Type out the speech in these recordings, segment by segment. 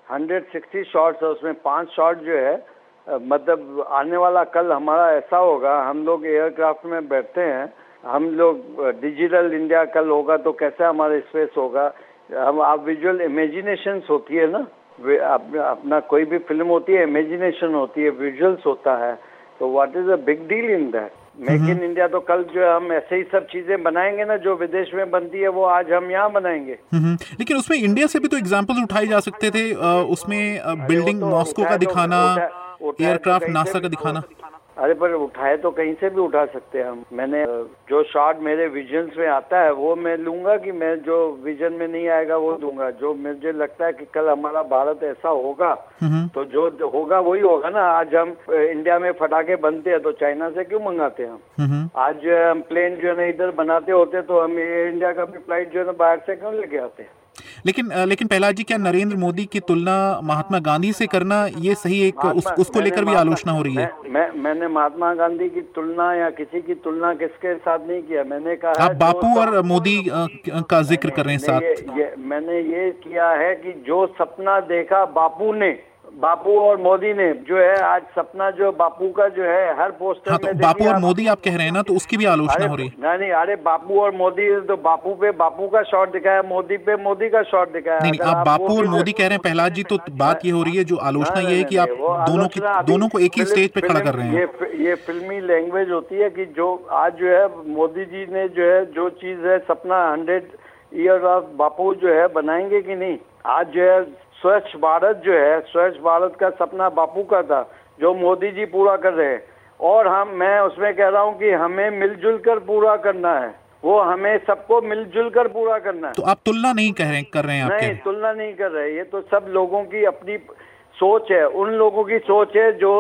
160 shots है, उसमें 5 shot जो है मतलब आने वाला कल हमारा ऐसा होगा, हम लोग एयरक्राफ्ट में बैठते हैं, हम लोग डिजिटल इंडिया कल होगा तो कैसा हमारा स्पेस होगा। हम आप विजुअल इमेजिनेशन होती है ना, अपना कोई भी फिल्म होती है इमेजिनेशन होती है, विजुअल्स होता है, तो what is a big deal in that. Make in India तो कल जो हम ऐसे ही सब चीजें बनाएंगे ना जो विदेश में बनती है वो आज हम यहाँ बनाएंगे। लेकिन उसमें इंडिया से भी तो एग्जांपल्स उठाए जा सकते थे, उसमें बिल्डिंग मॉस्को का दिखाना, एयरक्राफ्ट नासा का दिखाना। अरे पर उठाए तो कहीं से भी उठा सकते हैं हम। मैंने जो शॉट मेरे विजन्स में आता है वो मैं लूंगा, कि मैं जो विजन में नहीं आएगा वो दूंगा। जो मुझे लगता है कि कल हमारा भारत ऐसा होगा तो जो होगा वही होगा ना। आज हम इंडिया में पटाखे बनते हैं तो चाइना से क्यों मंगाते हैं हम? आज हम प्लेन जो है ना इधर बनाते होते तो हम इंडिया का भी फ्लाइट जो है ना बाहर से क्यों लेके आते हैं? लेकिन प्रहलाद जी, क्या नरेंद्र मोदी की तुलना महात्मा गांधी से करना ये सही एक उसको लेकर भी आलोचना हो रही है? मैंने महात्मा गांधी की तुलना या किसी की तुलना किसके साथ नहीं किया। मैंने कहा आप बापू और मोदी का जिक्र कर रहे हैं साथ। मैंने ये किया है कि जो सपना देखा बापू और मोदी ने, जो है आज सपना जो बापू का जो है हर पोस्टर में। तो बापू और मोदी आप कह रहे हैं ना, तो उसकी भी आलोचना हो रही है। नहीं, अरे बापू और मोदी, तो बापू पे बापू का शॉट दिखाया, मोदी पे मोदी का शॉट दिखाया। नहीं, आप बापू और मोदी कह रहे हैं प्रहलाद जी, तो बात ये हो रही है, जो आलोचना ये है कि आप दोनों को एक ही स्टेज पे खड़ा कर रहे हैं। ये फिल्मी लैंग्वेज होती है कि जो आज जो है मोदी जी ने जो है जो चीज है सपना 100 ईयर ऑफ बापू जो है बनाएंगे कि नहीं। आज जो है स्वच्छ भारत जो है, स्वच्छ भारत का सपना बापू का था जो मोदी जी पूरा कर रहे हैं, और मैं उसमें कह रहा हूं कि हमें मिलजुल कर पूरा करना है, वो हमें सबको मिलजुल कर पूरा करना है। तो आप तुलना नहीं कर रहे हैं? नहीं, तुलना नहीं कर रहे, ये तो सब लोगों की अपनी सोच है। उन लोगों की सोच है जो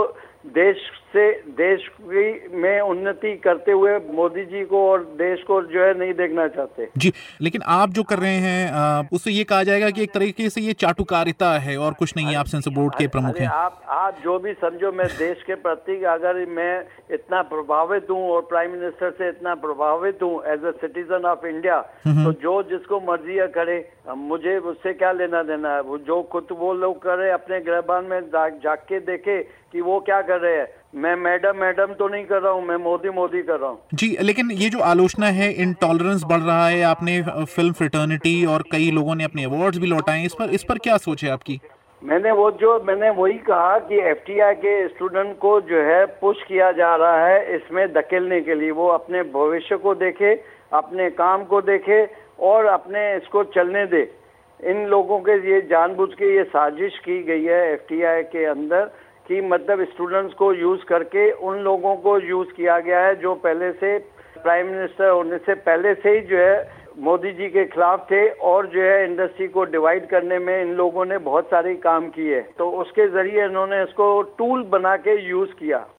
देश में उन्नति करते हुए मोदी जी को और देश को जो है नहीं देखना चाहते जी। लेकिन आप जो कर रहे हैं उससे ये कहा जाएगा कि एक तरीके से ये चाटुकारिता है और कुछ नहीं है। आप सेंसर बोर्ड के प्रमुख हैं। आप जो भी समझो, मैं देश के प्रति अगर मैं इतना प्रभावित हूँ और प्राइम मिनिस्टर से इतना प्रभावित हूँ as a citizen of India, तो जो जिसको मर्जी करे, मुझे उससे क्या लेना देना है। वो जो खुद वो लोग करे अपने गृहबान में जाके के देखे कि वो क्या कर रहे हैं। मैं मैडम तो नहीं कर रहा हूँ, मैं मोदी कर रहा हूँ जी। लेकिन ये जो आलोचना है, इंटॉलरेंस बढ़ रहा है, आपने फिल्म फ्रेटर्निटी और कई लोगों ने अपने अवार्ड्स भी लौटाए, इस पर क्या सोच है आपकी? मैंने वही कहा कि एफटीआई के स्टूडेंट को जो है पुश किया जा रहा है इसमें धकेलने के लिए। वो अपने भविष्य को देखे, अपने काम को देखे और अपने इसको चलने दे। इन लोगों के ये जानबूझ के ये साजिश की गई है एफटीआई के अंदर कि मतलब स्टूडेंट्स को यूज करके उन लोगों को यूज किया गया है जो पहले से प्राइम मिनिस्टर होने से पहले से ही जो है मोदी जी के खिलाफ थे, और जो है इंडस्ट्री को डिवाइड करने में इन लोगों ने बहुत सारे काम किए, तो उसके जरिए इन्होंने इसको टूल बना के यूज किया।